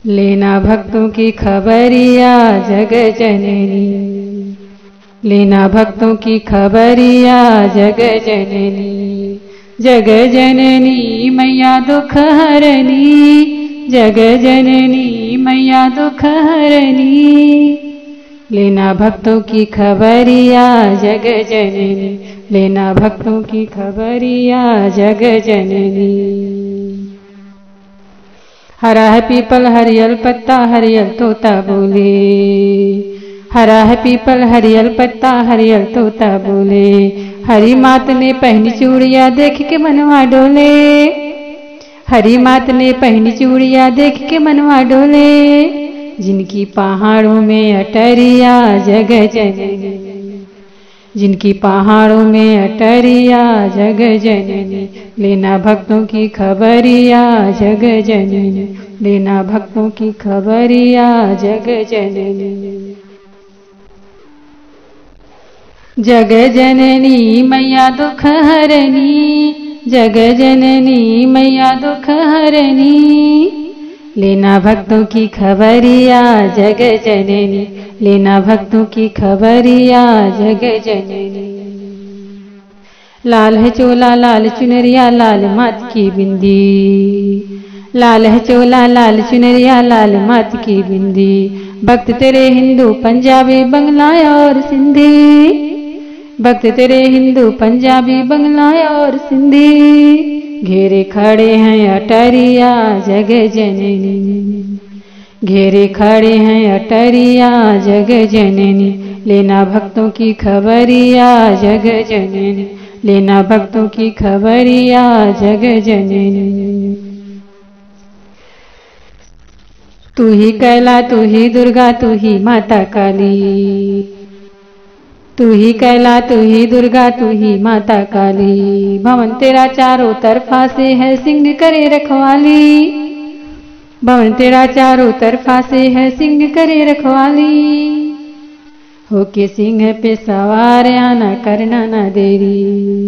लेना भक्तों की खबरिया जग जननी, लेना भक्तों की खबरिया जग जननी। जग जननी मैया दुख हरनी, जग जननी मैया दुख हरनी। लेना भक्तों की खबरिया जग जननी, लेना भक्तों की खबरिया जग जननी। हरा है पीपल हरियल पत्ता हरियल तोता बोले, हरा है पीपल हरियल पत्ता हरियल तोता बोले। हरी मात ने पहनी चूड़िया देख के मनवा डोले, हरी मात ने पहनी चूड़िया देख के मनवा डोले। जिनकी पहाड़ों में अटरिया जग जननी, जिनकी पहाड़ों में अटरिया जग जननी। लेना भक्तों की खबरिया जग जननी, लेना भक्तों की खबरिया जग जननी। जग जननी मैया दुख हरनी, जग जननी मैया दुख हरनी। लेना भक्तों की खबरिया जग जननी, लेना भक्तों की खबरिया जग जननी। लाल है चोला लाल चुनरिया लाल मात की बिंदी, लाल है चोला लाल चुनरिया लाल मात की बिंदी। भक्त तेरे हिंदू पंजाबी बंगला और सिंधी, भक्त तेरे हिंदू पंजाबी बंगला और सिंधी। घेरे खड़े हैं अटरिया जग जननी, घेरे खड़े हैं अटरिया जग जननी। लेना भक्तों की खबरिया जग जननी, लेना भक्तों की खबरिया जग जननी। तू ही कैला तू ही दुर्गा तू ही माता काली, तू ही कैला तू ही दुर्गा तू ही माता काली। भवन तेरा चारों तरफा से है सिंह करे रखवाली, भवन तेरा चारों तरफा से है सिंह करे रखवाली। होके सिंह पे सवार आना करना ना देरी,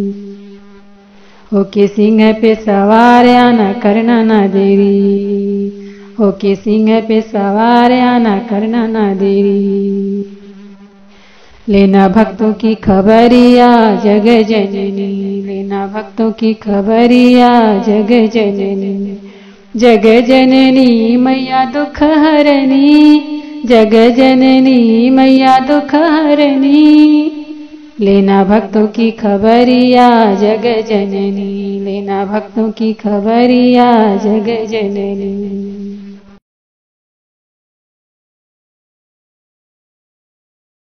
होके सिंह पे सवार आना करना ना देरी, होके सिंह पे सवार आना करना ना देरी। लेना भक्तों की खबरिया जग जननी, लेना भक्तों की खबरिया जग जननी। जग जननी मैया दुख हरनी, जग जननी मैया दुख हरनी। लेना भक्तों की खबरिया जग जननी, लेना भक्तों की खबरिया जग जननी।